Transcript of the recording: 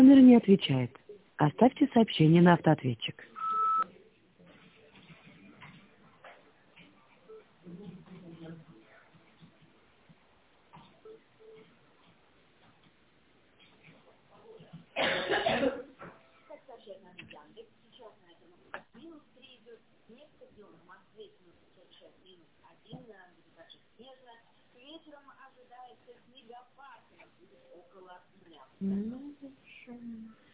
номера не отвечает. Оставьте сообщение на автоответчик. Ну, хорошо.